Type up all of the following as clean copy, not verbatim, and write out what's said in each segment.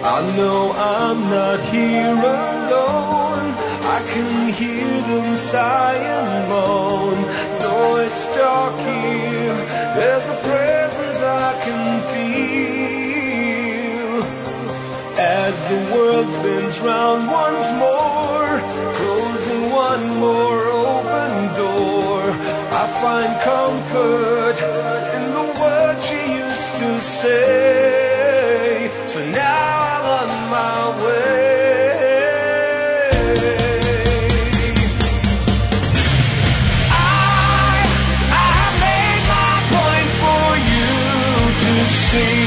I know I'm not here alone. I can hear them sigh and moan. Though it's dark here, there's a presence I can feel. As the world spins round once more, closing one more open door, I find comfort in the words she used to say. So now I'm on my way. I made my point for you to see.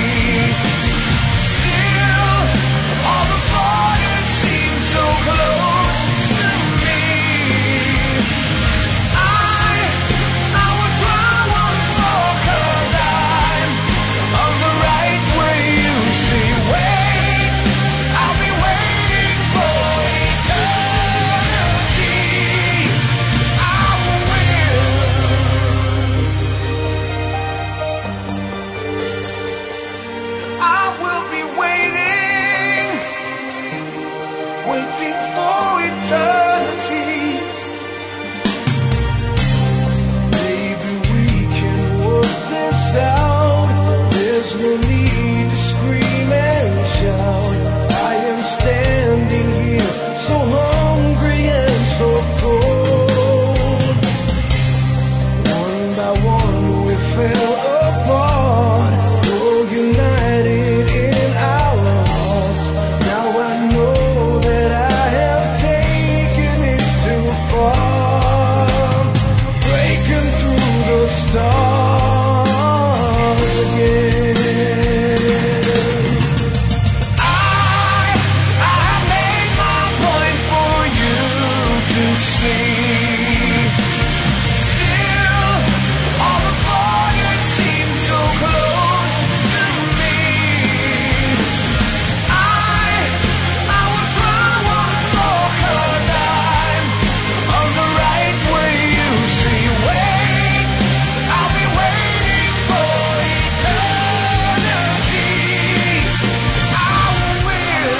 Still, all the borders seem so close to me. I will try once more, 'cause I'm on the right way. You see, wait, I'll be waiting for eternity. I will be waiting, waiting for eternity. Maybe we can work this out. There's no need to scream and shout. I am standing here, so hungry and so cold. One by one we fell apart, though united in our hearts. Now I know that I have taken it too far, breaking through the stars again. I made my point for you to see. Still, all the borders seem so close to me. I will try once more, 'cause I'm on the right way. You see, wait, I'll be waiting for eternity. I will.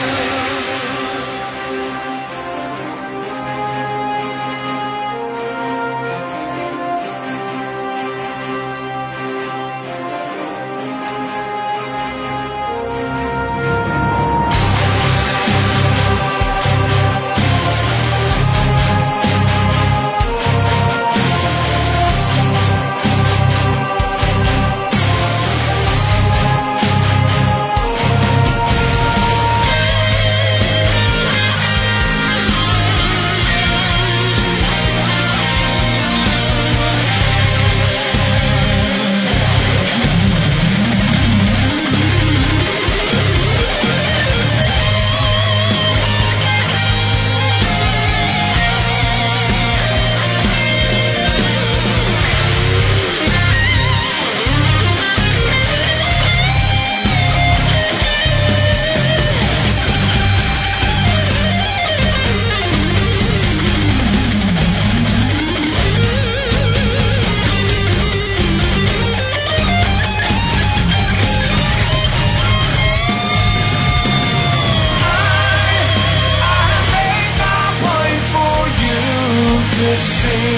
I made my point for you to see.